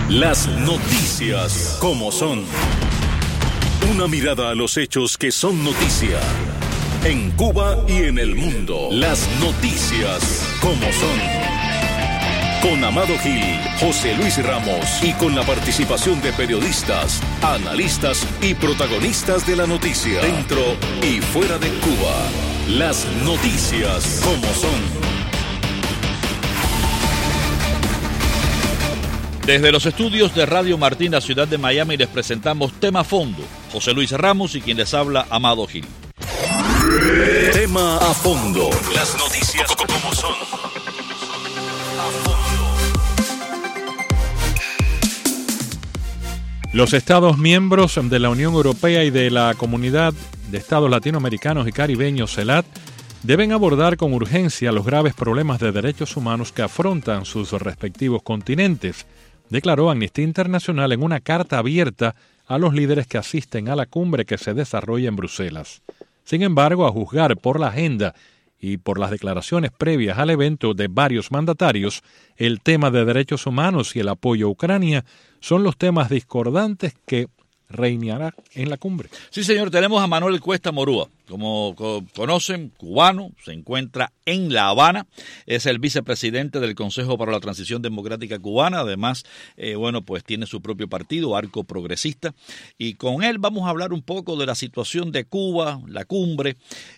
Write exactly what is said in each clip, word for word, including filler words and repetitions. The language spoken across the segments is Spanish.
Las noticias como son. Una mirada a los hechos que son noticia. En Cuba y en el mundo. Las noticias como son. Con Amado Gil, José Luis Ramos y con la participación de periodistas, analistas y protagonistas de la noticia. Dentro y fuera de Cuba. Las noticias como son. Desde los estudios de Radio Martín, la ciudad de Miami, les presentamos Tema a Fondo. José Luis Ramos y quien les habla, Amado Gil. Tema a Fondo. Las noticias como son. A fondo. Los Estados miembros de la Unión Europea y de la Comunidad de Estados Latinoamericanos y Caribeños, CELAC, deben abordar con urgencia los graves problemas de derechos humanos que afrontan sus respectivos continentes, declaró Amnistía Internacional en una carta abierta a los líderes que asisten a la cumbre que se desarrolla en Bruselas. Sin embargo, a juzgar por la agenda y por las declaraciones previas al evento de varios mandatarios, el tema de derechos humanos y el apoyo a Ucrania son los temas discordantes que reinará en la cumbre. Sí, señor, tenemos a Manuel Cuesta Morúa. Como co- conocen, cubano, se encuentra en La Habana, es el vicepresidente del Consejo para la Transición Democrática Cubana, además, eh, bueno, pues tiene su propio partido, Arco Progresista, y con él vamos a hablar un poco de la situación de Cuba, la cumbre,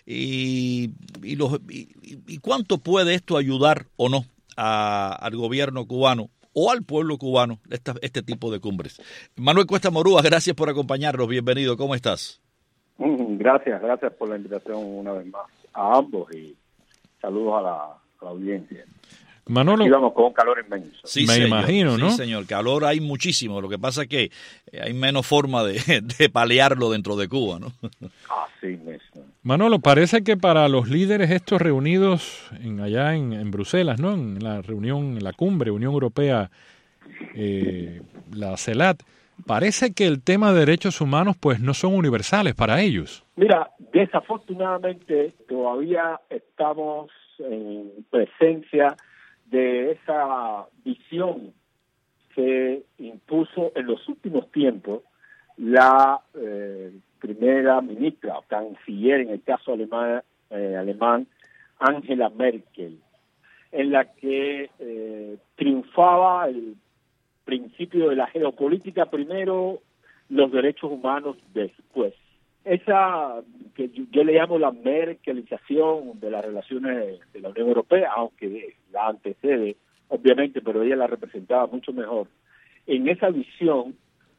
y, y, los, y, y cuánto puede esto ayudar o no a, al gobierno cubano o al pueblo cubano, esta, este tipo de cumbres. Manuel Cuesta Morúa, gracias por acompañarnos, bienvenido, ¿cómo estás? Gracias, gracias por la invitación una vez más a ambos y saludos a la, a la audiencia. Manolo, Aquí vamos con un calor inmenso. Sí, me señor, imagino, ¿no? Sí, señor, calor hay muchísimo, lo que pasa es que hay menos forma de, de paliarlo dentro de Cuba, ¿no? Así mismo. Manolo, parece que para los líderes estos reunidos en, allá en, en Bruselas, ¿no? En la reunión, en la cumbre, Unión Europea, eh, la CELAC, parece que el tema de derechos humanos pues no son universales para ellos. Mira, desafortunadamente todavía estamos en presencia de esa visión que impuso en los últimos tiempos la eh, primera ministra o canciller, en el caso alemán, eh, alemán Angela Merkel, en la que eh, triunfaba el principio de la geopolítica primero, los derechos humanos después. Esa que yo, yo le llamo la merkelización de las relaciones de la Unión Europea, aunque la antecede, obviamente, pero ella la representaba mucho mejor. En esa visión,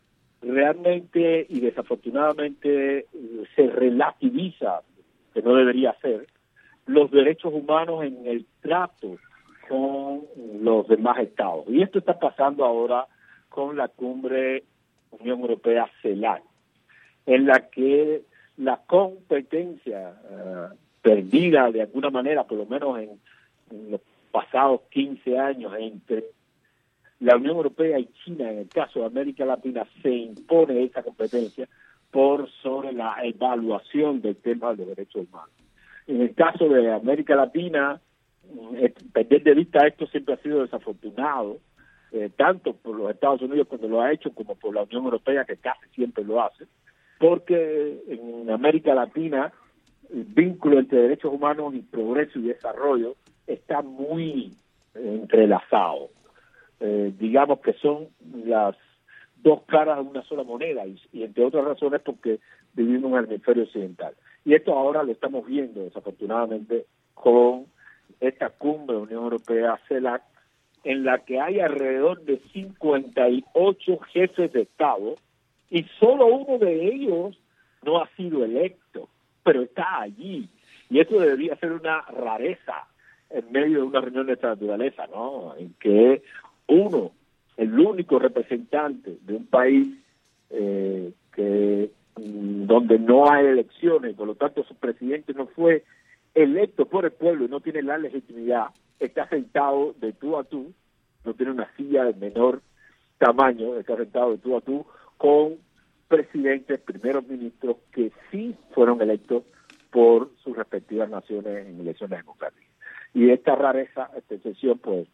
realmente y desafortunadamente se relativiza, que no debería ser, los derechos humanos en el trato con los demás estados. Y esto está pasando ahora con la cumbre Unión Europea CELAC, en la que la competencia uh, perdida de alguna manera, por lo menos en, en los pasados quince años, entre la Unión Europea y China, en el caso de América Latina, se impone esa competencia por sobre la evaluación del tema de los derechos humanos. En el caso de América Latina, eh, perder de vista esto siempre ha sido desafortunado, eh, tanto por los Estados Unidos cuando lo ha hecho, como por la Unión Europea, que casi siempre lo hace, porque en América Latina el vínculo entre derechos humanos y progreso y desarrollo está muy eh, entrelazado. Eh, digamos que son las dos caras de una sola moneda y, y entre otras razones porque vivimos en el hemisferio occidental. Y esto ahora lo estamos viendo desafortunadamente con esta cumbre de Unión Europea CELAC, en la que hay alrededor de cincuenta y ocho jefes de Estado y solo uno de ellos no ha sido electo, pero está allí. Y eso debería ser una rareza en medio de una reunión de esta naturaleza, ¿no? En que uno, el único representante de un país eh, que donde no hay elecciones, por lo tanto su presidente no fue electo por el pueblo y no tiene la legitimidad, está sentado de tú a tú, no tiene una silla de menor tamaño, está sentado de tú a tú con presidentes, primeros ministros que sí fueron electos por sus respectivas naciones en elecciones democráticas. Y esta rareza, esta excepción, pues,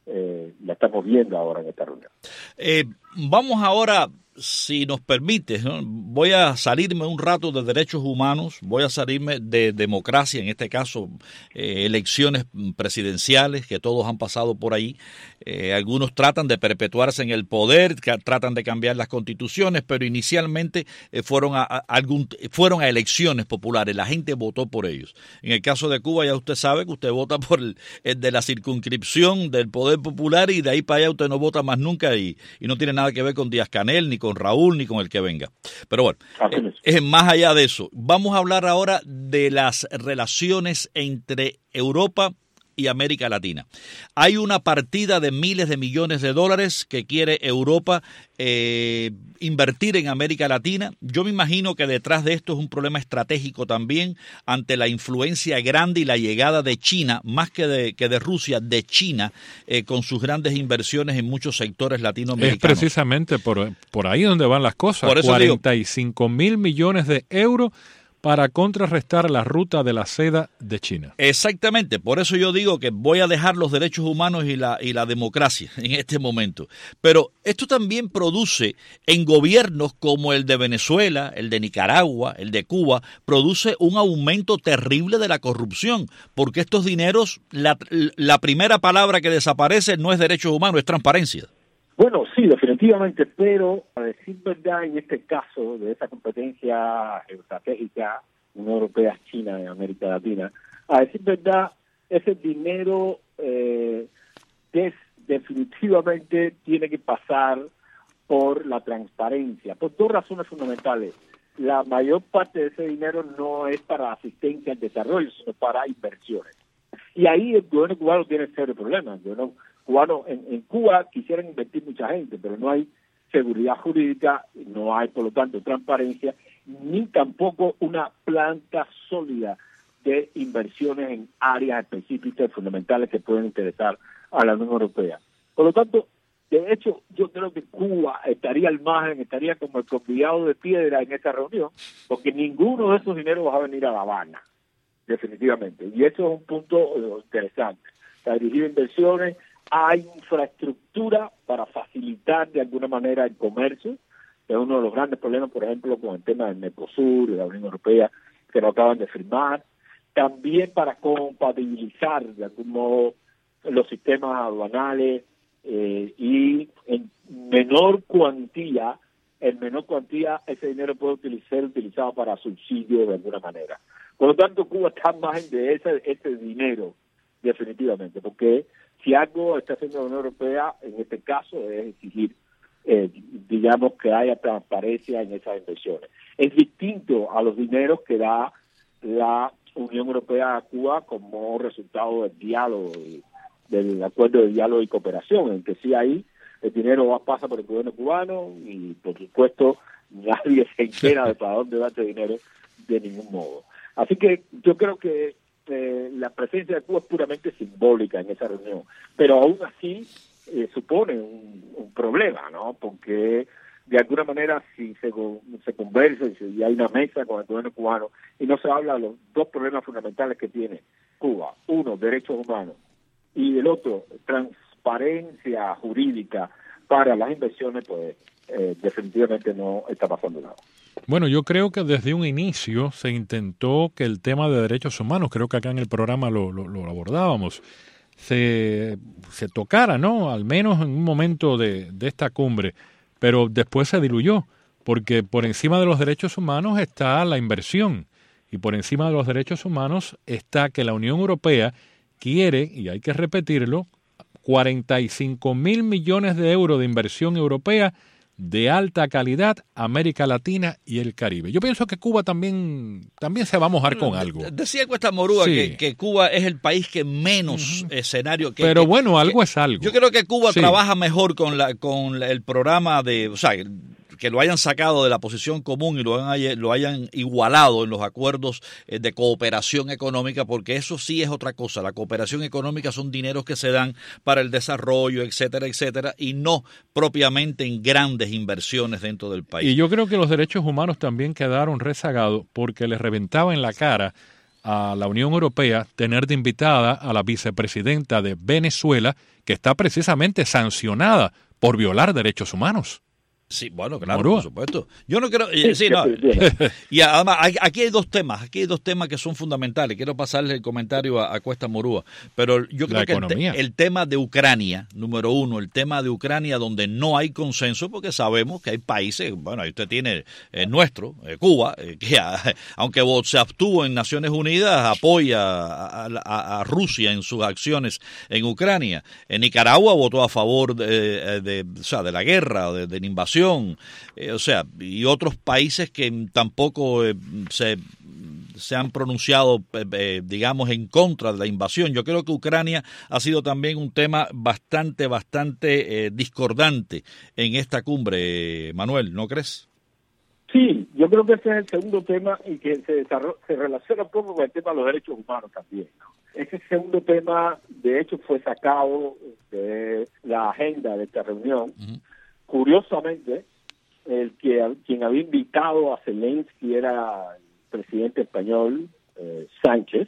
eh, la estamos viendo ahora en esta reunión. Eh, vamos ahora, si nos permite, ¿no? Voy a salirme un rato de derechos humanos, voy a salirme de democracia, en este caso eh, elecciones presidenciales, que todos han pasado por ahí. Eh, algunos tratan de perpetuarse en el poder, que tratan de cambiar las constituciones, pero inicialmente eh, fueron, a, a algún, fueron a elecciones populares, la gente votó por ellos. En el caso de Cuba ya usted sabe que usted vota por el, el de la circunscripción del poder popular y de ahí para allá usted no vota más nunca y, y no tiene nada que ver con Díaz-Canel, ni con Raúl, ni con el que venga. Pero bueno, eh, es más allá de eso. Vamos a hablar ahora de las relaciones entre Europa y América Latina. Hay una partida de miles de millones de dólares que quiere Europa eh, invertir en América Latina. Yo me imagino que detrás de esto es un problema estratégico también ante la influencia grande y la llegada de China, más que de, que de Rusia, de China, eh, con sus grandes inversiones en muchos sectores latinoamericanos. Es precisamente por, por ahí donde van las cosas. Por eso cuarenta y cinco mil millones de euros para contrarrestar la ruta de la seda de China. Exactamente, por eso yo digo que voy a dejar los derechos humanos y la, y la democracia en este momento. Pero esto también produce en gobiernos como el de Venezuela, el de Nicaragua, el de Cuba, produce un aumento terrible de la corrupción, porque estos dineros, la, la primera palabra que desaparece no es derechos humanos, es transparencia. Bueno, sí, definitivamente, pero a decir verdad, en este caso de esa competencia estratégica Unión Europea-China en América Latina, a decir verdad, ese dinero eh, des, definitivamente tiene que pasar por la transparencia, por dos razones fundamentales. La mayor parte de ese dinero no es para asistencia al desarrollo, sino para inversiones. Y ahí el gobierno cubano tiene serios problemas. El gobierno cubano en, en Cuba quisieran invertir mucha gente, pero no hay seguridad jurídica, no hay, por lo tanto, transparencia, ni tampoco una planta sólida de inversiones en áreas específicas y fundamentales que pueden interesar a la Unión Europea. Por lo tanto, de hecho, yo creo que Cuba estaría al margen, estaría como el convidado de piedra en esta reunión, porque ninguno de esos dineros va a venir a La Habana, definitivamente. Y eso es un punto interesante. Para dirigir inversiones, hay infraestructura para facilitar de alguna manera el comercio. Es uno de los grandes problemas, por ejemplo, con el tema del Mercosur y la Unión Europea, que lo acaban de firmar. También para compatibilizar de algún modo los sistemas aduanales eh, y en menor cuantía, en menor cuantía ese dinero puede utilizar, ser utilizado para subsidio de alguna manera. Por lo tanto, Cuba está al margen de ese, ese dinero, definitivamente, porque si algo está haciendo la Unión Europea, en este caso, es exigir, eh, digamos, que haya transparencia en esas inversiones. Es distinto a los dineros que da la Unión Europea a Cuba como resultado del diálogo, del acuerdo de diálogo y cooperación, en que sí ahí el dinero va, pasa por el gobierno cubano y, por supuesto, nadie se entera de para dónde va ese dinero de ningún modo. Así que yo creo que eh, la presencia de Cuba es puramente simbólica en esa reunión, pero aún así eh, supone un, un problema, ¿no? Porque de alguna manera si se, se conversa y si hay una mesa con el gobierno cubano y no se habla de los dos problemas fundamentales que tiene Cuba, uno, derechos humanos, y el otro, transparencia jurídica para las inversiones, pues eh, definitivamente no está pasando nada. Bueno, yo creo que desde un inicio se intentó que el tema de derechos humanos, creo que acá en el programa lo, lo, lo abordábamos, se, se tocara, ¿no? Al menos en un momento de, de esta cumbre, pero después se diluyó, porque por encima de los derechos humanos está la inversión, y por encima de los derechos humanos está que la Unión Europea quiere, y hay que repetirlo, cuarenta y cinco mil millones de euros de inversión europea de alta calidad, América Latina y el Caribe. Yo pienso que Cuba también también se va a mojar con algo. Decía Cuesta Morúa sí. que, que Cuba es el país que menos uh-huh. escenario... Que, Pero que, bueno, algo que, es algo. Yo creo que Cuba sí. trabaja mejor con la con el programa de... O sea, que lo hayan sacado de la posición común y lo hayan, lo hayan igualado en los acuerdos de cooperación económica, porque eso sí es otra cosa. La cooperación económica son dineros que se dan para el desarrollo, etcétera, etcétera, y no propiamente en grandes inversiones dentro del país. Y yo creo que los derechos humanos también quedaron rezagados porque les reventaba en la cara a la Unión Europea tener de invitada a la vicepresidenta de Venezuela, que está precisamente sancionada por violar derechos humanos. Sí, bueno, claro, Morúa. por supuesto. Yo no creo, eh, sí, no. Y además, hay, aquí hay dos temas, aquí hay dos temas que son fundamentales. Quiero pasarle el comentario a, a Cuesta Morúa, pero yo creo La que el, te, el tema de Ucrania, número uno, el tema de Ucrania donde no hay consenso, porque sabemos que hay países, bueno, ahí usted tiene el nuestro, eh, Cuba, eh, que a, aunque se abstuvo en Naciones Unidas, apoya a, a, a Rusia en sus acciones en Ucrania. En Nicaragua votó a favor de, de, de, o sea, de la guerra, de, de la invasión. Eh, o sea, y otros países que tampoco eh, se, se han pronunciado, eh, digamos, en contra de la invasión. Yo creo que Ucrania ha sido también un tema bastante, bastante eh, discordante en esta cumbre, Manuel, ¿no crees? Sí, yo creo que ese es el segundo tema y que se, se relaciona un poco con el tema de los derechos humanos también, ¿no? Ese segundo tema, de hecho, fue sacado de la agenda de esta reunión. Uh-huh. Curiosamente, el que quien había invitado a Zelensky era el presidente español, eh, Sánchez.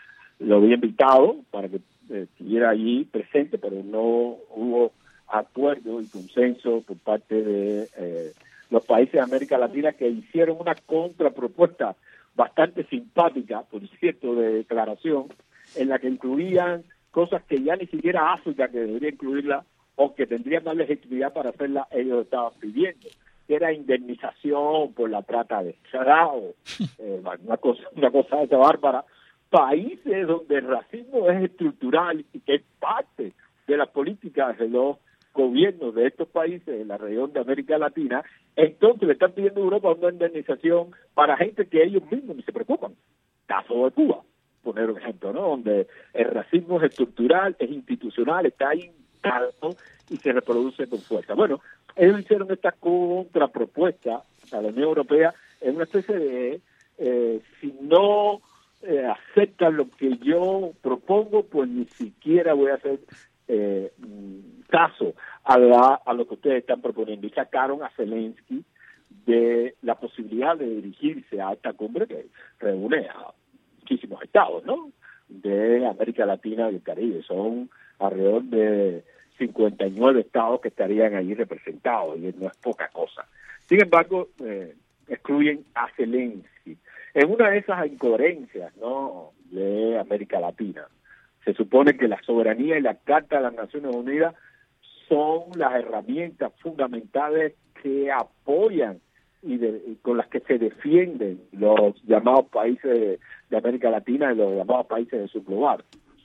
Lo había invitado para que eh, estuviera allí presente, pero no hubo acuerdo y consenso por parte de eh, los países de América Latina, que hicieron una contrapropuesta bastante simpática, por cierto, de declaración, en la que incluían cosas que ya ni siquiera África, que debería incluirla, o que tendrían más legitimidad para hacerla, ellos estaban pidiendo, que era indemnización por la trata de esclavos, eh, una cosa, una cosa esa bárbara. Países donde el racismo es estructural y que es parte de las políticas de los gobiernos de estos países de la región de América Latina, entonces le están pidiendo a Europa una indemnización para gente que ellos mismos ni se preocupan. Caso de Cuba, poner un ejemplo, ¿no? Donde el racismo es estructural, es institucional, está ahí y se reproduce con fuerza. Bueno, ellos hicieron esta contrapropuesta a la Unión Europea en una especie de, eh, si no eh, aceptan lo que yo propongo, pues ni siquiera voy a hacer eh, caso a, la, a lo que ustedes están proponiendo. Y sacaron a Zelensky de la posibilidad de dirigirse a esta cumbre que reúne a muchísimos estados, ¿no?, de América Latina y el Caribe. Son alrededor de cincuenta y nueve estados que estarían allí representados, y no es poca cosa. Sin embargo, eh, excluyen a Zelensky. En una de esas incoherencias, ¿no?, de América Latina, se supone que la soberanía y la Carta de las Naciones Unidas son las herramientas fundamentales que apoyan y, de, y con las que se defienden los llamados países de, de América Latina y los llamados países del subglobal.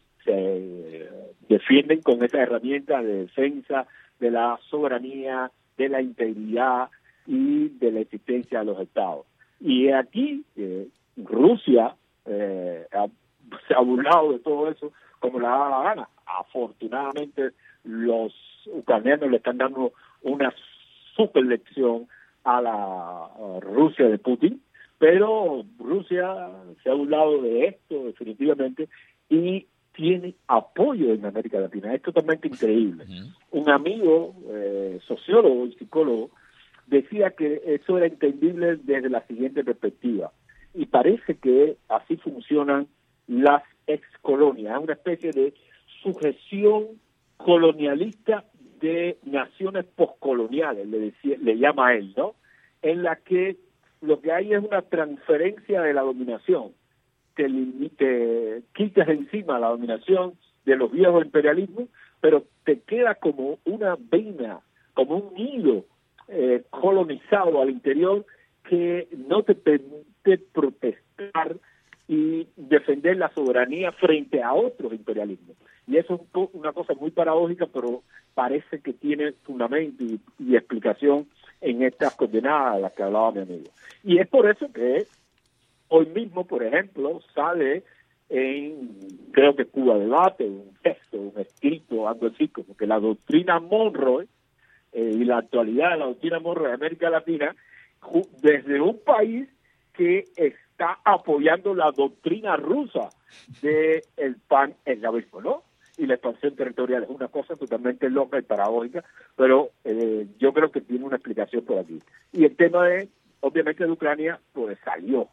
Se defienden con esa herramienta de defensa de la soberanía, de la integridad y de la existencia de los estados. Y aquí eh, Rusia eh, ha, se ha burlado de todo eso como le da la gana. Afortunadamente los ucranianos le están dando una super lección a la a Rusia de Putin, pero Rusia se ha burlado de esto definitivamente y tiene apoyo en América Latina. Es totalmente increíble. Uh-huh. Un amigo, eh, sociólogo y psicólogo, decía que eso era entendible desde la siguiente perspectiva. Y parece que así funcionan las excolonias, una especie de sujeción colonialista de naciones postcoloniales, le, decía, le llama él, ¿no? En la que lo que hay es una transferencia de la dominación. Te, te quitas encima la dominación de los viejos imperialismos, pero te queda como una vena, como un hilo eh, colonizado al interior que no te permite protestar y defender la soberanía frente a otros imperialismos. Y eso es una cosa muy paradójica, pero parece que tiene fundamento y, y explicación en estas coordenadas de las que hablaba mi amigo. Y es por eso que hoy mismo, por ejemplo, sale en, creo que Cuba Debate, un texto, un escrito, algo así, como que la doctrina Monroe eh, y la actualidad de la doctrina Monroe de América Latina, desde un país que está apoyando la doctrina rusa del pan-eslavismo, ¿no? Y la expansión territorial es una cosa totalmente loca y paradójica, pero eh, yo creo que tiene una explicación por aquí. Y el tema de, obviamente, de Ucrania, pues salió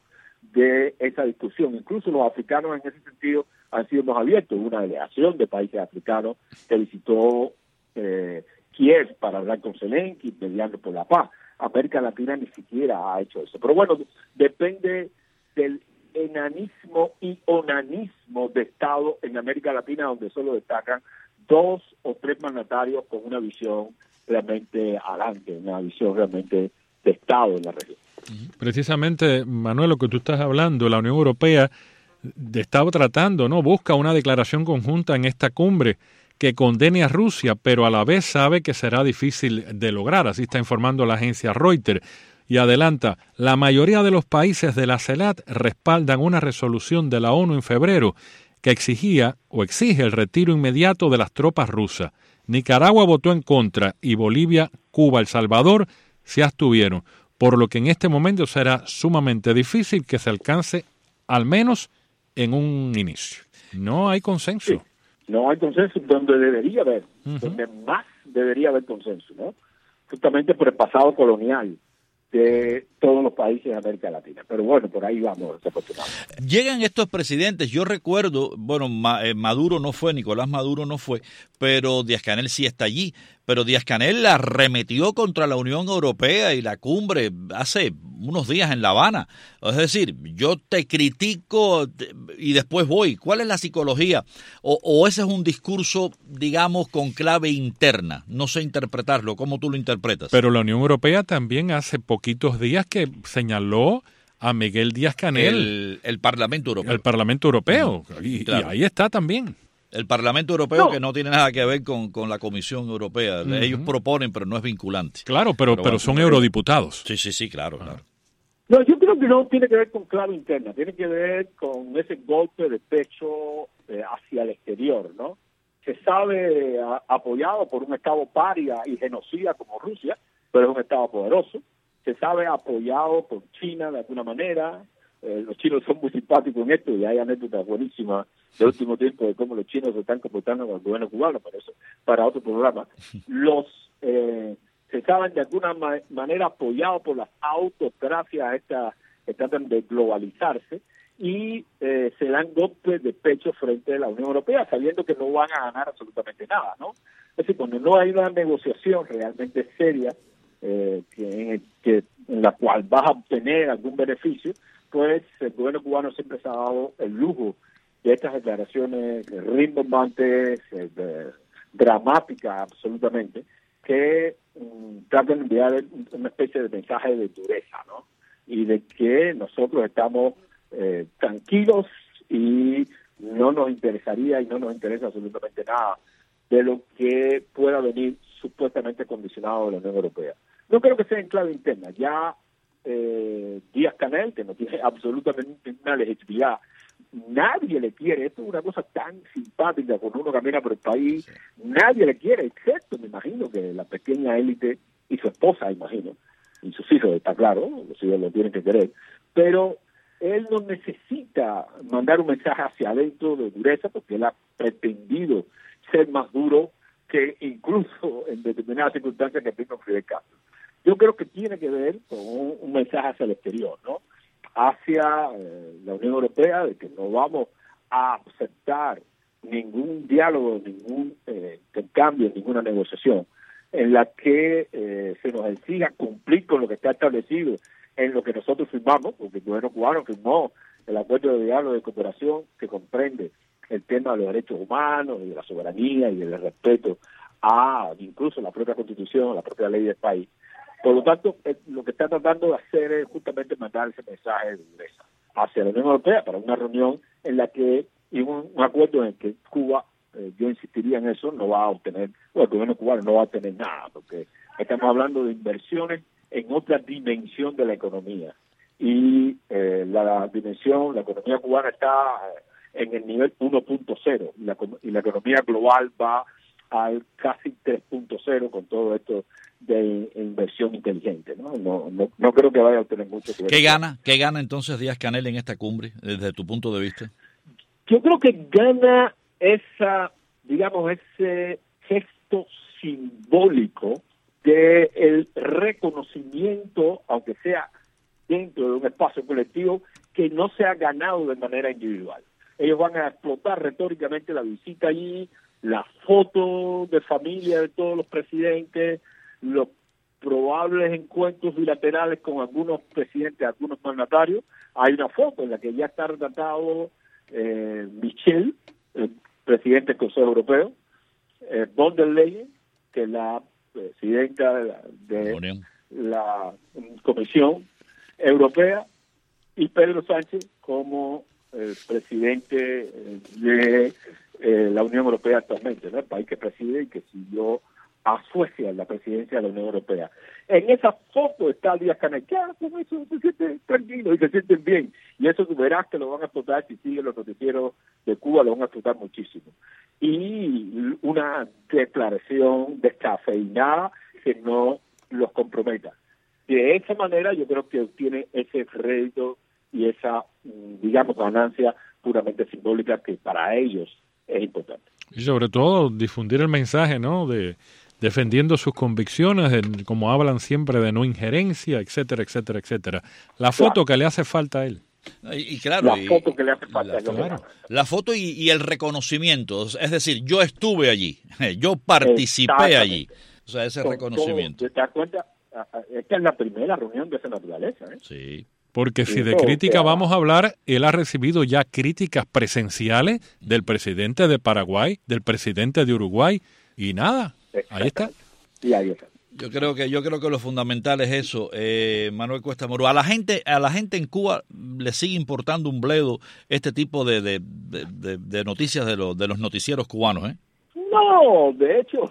de esa discusión. Incluso los africanos en ese sentido han sido más abiertos. Una delegación de países africanos que visitó eh, Kiev para hablar con Zelensky, peleando por la paz. América Latina ni siquiera ha hecho eso. Pero bueno, depende del enanismo y onanismo de Estado en América Latina, donde solo destacan dos o tres mandatarios con una visión realmente adelante, una visión realmente de Estado en la región. Precisamente, Manuel, lo que tú estás hablando, la Unión Europea estaba tratando, ¿no? Busca una declaración conjunta en esta cumbre que condene a Rusia, pero a la vez sabe que será difícil de lograr, así está informando la agencia Reuters. Y adelanta, la mayoría de los países de la CELAC respaldan una resolución de la ONU en febrero que exigía o exige el retiro inmediato de las tropas rusas. Nicaragua votó en contra y Bolivia, Cuba, El Salvador se abstuvieron, por lo que en este momento será sumamente difícil que se alcance, al menos en un inicio. No hay consenso. Sí, no hay consenso donde debería haber, uh-huh. donde más debería haber consenso, ¿no? Justamente por el pasado colonial de todos los países de América Latina. Pero bueno, por ahí vamos, desafortunadamente. Llegan estos presidentes, yo recuerdo, bueno, Maduro no fue, Nicolás Maduro no fue, pero Díaz-Canel sí está allí. Pero Díaz-Canel la arremetió contra la Unión Europea y la cumbre hace unos días en La Habana. Es decir, yo te critico y después voy. ¿Cuál es la psicología? O, o ese es un discurso, digamos, con clave interna. No sé interpretarlo. ¿Cómo tú lo interpretas? Pero la Unión Europea también hace poquitos días que señaló a Miguel Díaz-Canel. El, el Parlamento Europeo. El Parlamento Europeo. Y, claro. y ahí está también. El Parlamento Europeo, no. que no tiene nada que ver con, con la Comisión Europea. Uh-huh. Ellos proponen, pero no es vinculante. Claro, pero, pero, pero son bueno, eurodiputados. Sí, sí, sí, claro, uh-huh. claro. No, yo creo que no tiene que ver con clave interna, tiene que ver con ese golpe de pecho eh, hacia el exterior, ¿no? Se sabe a, apoyado por un Estado paria y genocida como Rusia, pero es un Estado poderoso. Se sabe apoyado por China de alguna manera. Eh, los chinos son muy simpáticos en esto y hay anécdotas buenísimas del último tiempo de cómo los chinos se están comportando con el gobierno cubano, para eso, para otro programa. Los eh, se saben de alguna ma- manera apoyados por las autocracias estas que tratan de globalizarse y eh, se dan golpes de pecho frente a la Unión Europea, sabiendo que no van a ganar absolutamente nada, ¿no? Es decir, cuando no hay una negociación realmente seria eh, que, que en la cual vas a obtener algún beneficio, pues el gobierno cubano siempre se ha dado el lujo de estas declaraciones rimbombantes, eh, dramáticas absolutamente, que um, tratan de enviar una especie de mensaje de dureza, ¿no? Y de que nosotros estamos eh, tranquilos y no nos interesaría y no nos interesa absolutamente nada de lo que pueda venir supuestamente condicionado de la Unión Europea. No creo que sea en clave interna. Ya eh, Díaz-Canel, que no tiene absolutamente una legitimidad, nadie le quiere. Esto es una cosa tan simpática cuando uno camina por el país. Sí. Nadie le quiere, excepto, me imagino, que la pequeña élite y su esposa, imagino, y sus hijos, está claro, los hijos lo tienen que querer. Pero él no necesita mandar un mensaje hacia adentro de dureza, porque él ha pretendido ser más duro que incluso en determinadas circunstancias que tengo Fidel Castro. Yo creo que tiene que ver con un, un mensaje hacia el exterior, ¿no? Hacia eh, la Unión Europea, de que no vamos a aceptar ningún diálogo, ningún eh, cambio, ninguna negociación en la que eh, se nos exija cumplir con lo que está establecido en lo que nosotros firmamos, porque el gobierno cubano firmó el acuerdo de diálogo de cooperación que comprende el tema de los derechos humanos y de la soberanía y del respeto a incluso la propia Constitución, la propia ley del país. Por lo tanto, eh, lo que está tratando de hacer es justamente mandar ese mensaje de dureza hacia la Unión Europea para una reunión en la que, y un, un acuerdo en el que Cuba, eh, yo insistiría en eso, no va a obtener, o el gobierno cubano no va a obtener nada, porque estamos hablando de inversiones en otra dimensión de la economía. Y eh, la, la dimensión, la economía cubana está en el nivel uno punto cero, y la, y la economía global va al casi tres punto cero con todo esto de inversión inteligente, ¿no? No, no, no creo que vaya a obtener mucho. Que ¿Qué gana? ¿Qué gana entonces Díaz-Canel en esta cumbre, desde tu punto de vista? Yo creo que gana esa, digamos, ese gesto simbólico de el reconocimiento, aunque sea dentro de un espacio colectivo, que no se ha ganado de manera individual. Ellos van a explotar retóricamente la visita allí, la foto de familia de todos los presidentes, los probables encuentros bilaterales con algunos presidentes, algunos mandatarios. Hay una foto en la que ya está retratado eh, Michel, el presidente del Consejo Europeo, eh, von der Leyen, que es la presidenta de la, de la Comisión Europea, y Pedro Sánchez como el presidente de eh, la Unión Europea actualmente, ¿no? El país que preside y que siguió a Suecia en la presidencia de la Unión Europea. En esa foto está Díaz-Canel, que ah, con eso se siente tranquilo y se sienten bien. Y eso tú verás que lo van a explotar, si siguen los noticieros de Cuba, lo van a explotar muchísimo. Y una declaración descafeinada que no los comprometa. De esa manera yo creo que obtiene ese rédito y esa, digamos, ganancia puramente simbólica que para ellos es importante. Y sobre todo difundir el mensaje, ¿no?, de defendiendo sus convicciones, de, como hablan siempre de no injerencia, etcétera, etcétera, etcétera. La foto claro. que le hace falta a él. Y, y claro, la y, foto que le hace falta la, a él. Claro. La foto y, y el reconocimiento, es decir, yo estuve allí, yo participé allí. O sea, ese Con reconocimiento. Todo, ¿te das cuenta? Esta es la primera reunión de esa naturaleza, ¿eh? Sí. Porque si de crítica vamos a hablar, él ha recibido ya críticas presenciales del presidente de Paraguay, del presidente de Uruguay, y nada, ahí está. Y ahí está. Yo creo que yo creo que lo fundamental es eso, eh, Manuel Cuesta Morúa. A la gente a la gente en Cuba le sigue importando un bledo este tipo de de, de, de, de noticias de los de los noticieros cubanos, ¿eh? No, de hecho,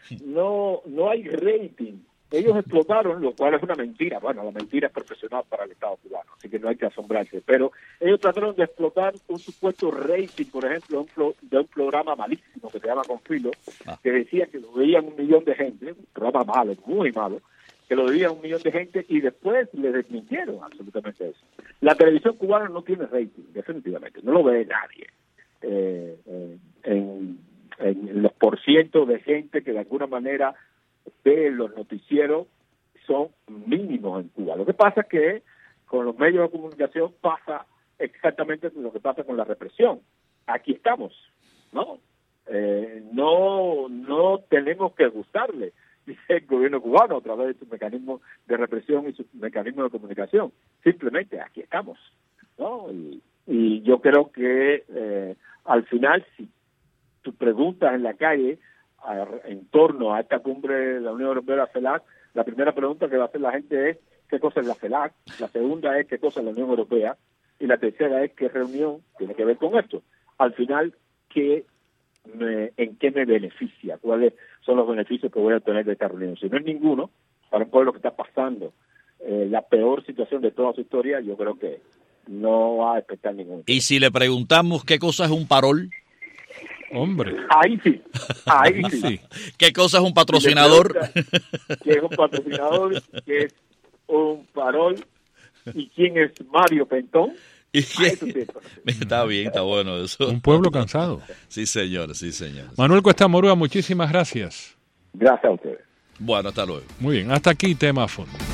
no no hay rating. Ellos explotaron, lo cual es una mentira. Bueno, la mentira es profesional para el Estado cubano, así que no hay que asombrarse. Pero ellos trataron de explotar un supuesto rating, por ejemplo, un pro, de un programa malísimo que se llama Confilo, ah. que decía que lo veían un millón de gente, un programa malo, muy malo, que lo veían un millón de gente y después le desmintieron absolutamente eso. La televisión cubana no tiene rating, definitivamente, no lo ve nadie. Eh, eh, en, en los porcientos de gente que de alguna manera de los noticieros son mínimos en Cuba. Lo que pasa es que con los medios de comunicación pasa exactamente lo que pasa con la represión. Aquí estamos, ¿no? Eh, no no tenemos que gustarle, dice el gobierno cubano a través de su mecanismo de represión y su mecanismo de comunicación. Simplemente aquí estamos, ¿no? Y, y yo creo que eh, al final, si tú preguntas en la calle en torno a esta cumbre de la Unión Europea, la CELAC, la primera pregunta que va a hacer la gente es ¿qué cosa es la CELAC? La segunda es ¿qué cosa es la Unión Europea? Y la tercera es ¿qué reunión tiene que ver con esto? Al final, ¿qué me, ¿en qué me beneficia? ¿Cuáles son los beneficios que voy a obtener de esta reunión? Si no es ninguno, para un pueblo que está pasando eh, la peor situación de toda su historia, yo creo que no va a expectar ninguno. Y si le preguntamos qué cosa es un parol, hombre. Ahí sí, ahí sí. ¿Qué cosa es un patrocinador? ¿Qué es un patrocinador? ¿Qué es un parol? ¿Y quién es Mario Pentón? ¿Y quién? Está bien, está bueno eso. Un pueblo cansado. Sí, señor, sí, señor. Manuel Cuesta Morúa, muchísimas gracias. Gracias a ustedes. Bueno, hasta luego. Muy bien, hasta aquí tema a fondo.